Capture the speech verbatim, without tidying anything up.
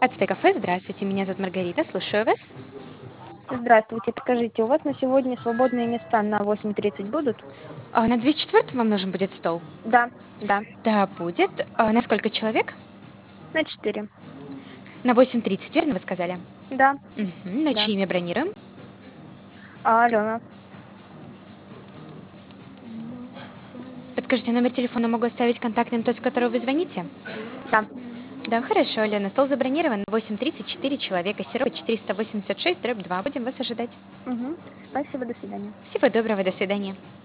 Ацтекафе, здравствуйте, меня зовут Маргарита, слушаю вас. Здравствуйте, скажите, у вас на сегодня свободные места на восемь тридцать будут? А, на две четвертых вам нужен будет стол? Да, да, Да, будет. А, на сколько человек? на четыре. На восемь тридцать, верно вы сказали? Да, Мгм. На да. чье имя бронируем? А, Алена. Подскажите, номер телефона могу оставить контактным тот, с которого вы звоните? Да. Да, хорошо, Алена, стол забронирован на восемь тридцать, четыре человека, Серова четыреста восемьдесят шесть, дробь два. Будем вас ожидать. Угу. Спасибо, до свидания. Всего доброго, до свидания.